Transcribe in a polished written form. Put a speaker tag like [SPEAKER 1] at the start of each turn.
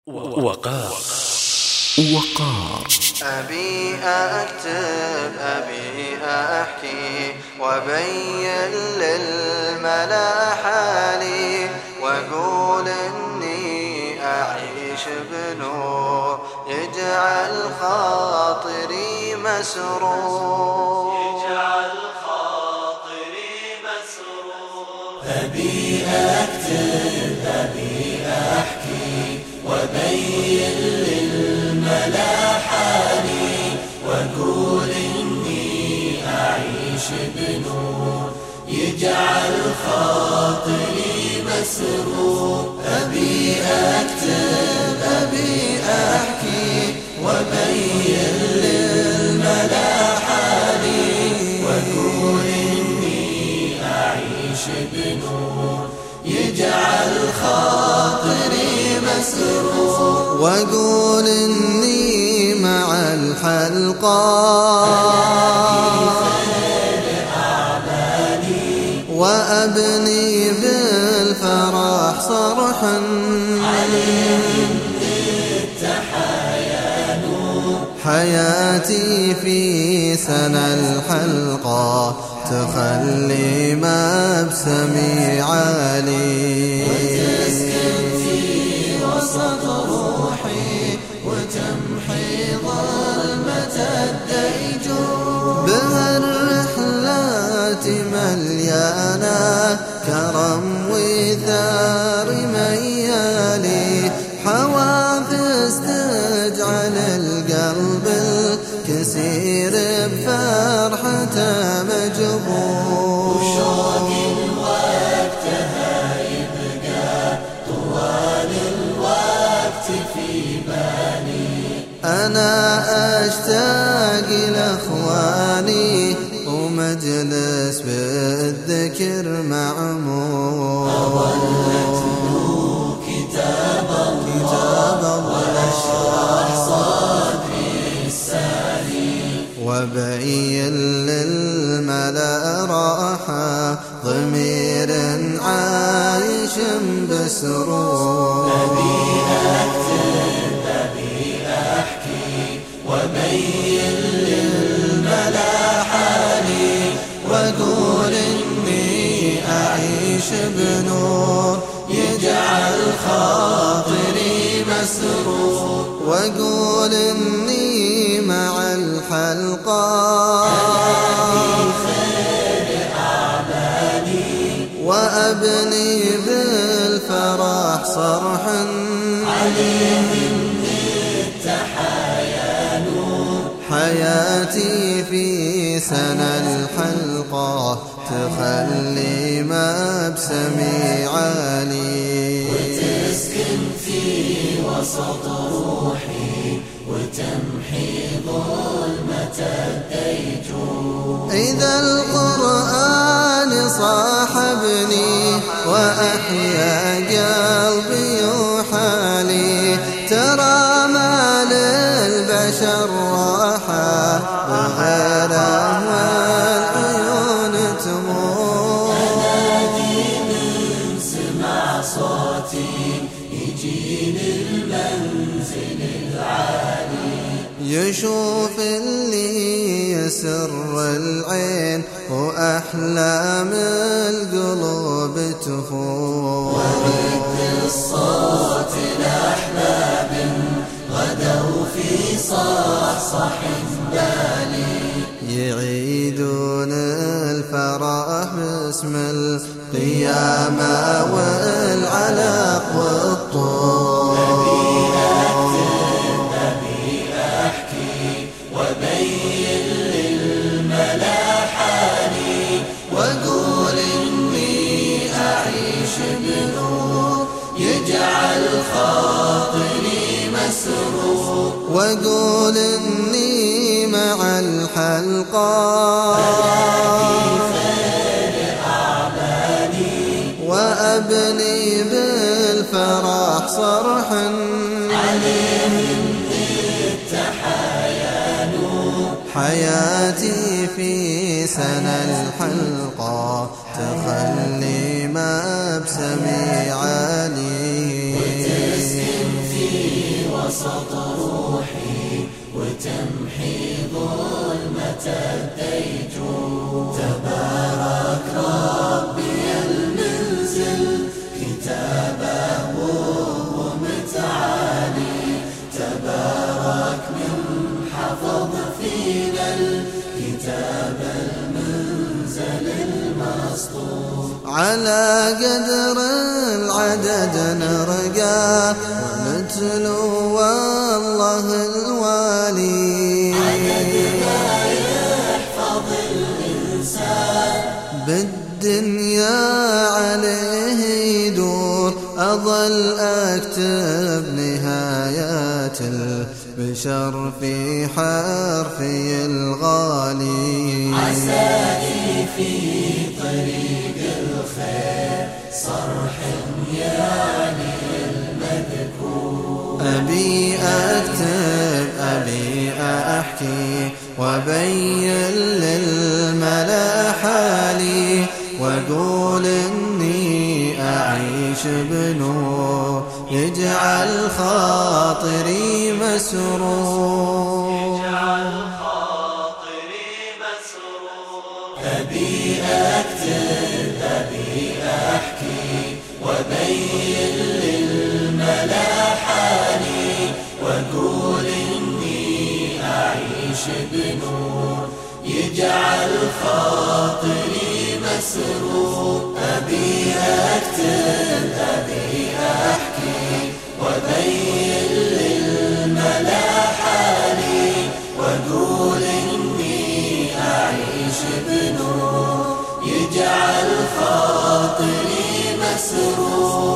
[SPEAKER 1] وقار.
[SPEAKER 2] أبي أكتب أبي أحكي وبين للملا حالي وأقول إني أعيش بنور يجعل خاطري مسرور.
[SPEAKER 3] أبي أكتب أبي أحكي وبين للملا حالي وأقول إني أعيش بنور يجعل خاطري مسرور. أبي أكتب أبي أحكي وبين للملا حالي وأقول إني أعيش بنور يجعل خاطري مسرور.
[SPEAKER 2] وأقول إني مع الحلقة وأبني بالفرح صرحا
[SPEAKER 3] عليهم التحايا نور.
[SPEAKER 2] حياتي في سنة الحلقة تخلي مبسمي عالي
[SPEAKER 3] وتسكن في وسط روحي وتمحي ظلمة الديجور.
[SPEAKER 2] بهالرحلات مليانة كرم وثار ميالي حوافز تجعل القلب الكسير بفرحته مجبور.
[SPEAKER 3] وشوق وقتها يبقى طوال الوقت في بالي.
[SPEAKER 2] أنا أشتاق لأخواني ومجلس بالذكر معمور.
[SPEAKER 3] أظل كتاب الله وأشرح صدري السالي
[SPEAKER 2] وبين للملا راحة ضمير عايش بسرور.
[SPEAKER 3] أبي أكتب أبي أحكي وبين للملا حالي
[SPEAKER 2] وأقول إني أعيش بنور
[SPEAKER 3] يجعل خاطري مسرور.
[SPEAKER 2] وأقول إني مع الحلقة وأبني بالفرح صرحا
[SPEAKER 3] عليهم التحايا نور.
[SPEAKER 2] حياتي في سنة الحلقة تخلي مبسمي عالي
[SPEAKER 3] وتسكن في وسط روحي وتمحي ظلمة الديجور.
[SPEAKER 2] إذا القرآن صاحبني وأحيا قلبي وحالي ترى ما للبشر راحة بغيره والعيون تمور.
[SPEAKER 3] أنادي من سمع صوتي يجي للمنزل العالي
[SPEAKER 2] يشوف اللي يسر العين وأحلام القلوب تفور.
[SPEAKER 3] ومثل الصوت الأحباب غدوا في صحصح بالي
[SPEAKER 2] يعيدون الفرح باسم القيامة والعلق والطور.
[SPEAKER 3] أبي أحكي وبين للملا حالي وأقول إني أعيش بنور يجعل خاطري مسرور.
[SPEAKER 2] وأقول إني مع الحلقة وأبني بالفرح صرحا
[SPEAKER 3] عليهم التحايا نور.
[SPEAKER 2] حياتي في سنة الحلقة تخلي مبسمي عالي
[SPEAKER 3] وتسكن في وسط روحي وتمحي ظلمة الديجور. تبارك ربي المنزل كتابه وهو متعالي، تبارك من حفظ فينا الكتاب المنزل المسطور.
[SPEAKER 2] على قدر العدد نرقى ونتلو والله الوالي،
[SPEAKER 3] عدد ما يحفظ الإنسان
[SPEAKER 2] بالدنيا عليه يدور. أظل أكتب نهايات البشر في حرفي الغالي،
[SPEAKER 3] عسائي في طريق الخير صرح يعني المذكور.
[SPEAKER 2] أبي أكتب أبي أحكي وأبين للملا حالي، وأقول إني أعيش بنور يجعل خاطري مسرور.
[SPEAKER 3] أبي أكتب أبي أحكي وأبين للملا حالي، وأقول إني أعيش بنور يجعل خاطري مسرور. أبي أكتب أبي أحكي وأبين للملا حالي، وأقول إني أعيش بنور يجعل خاطري مسرور.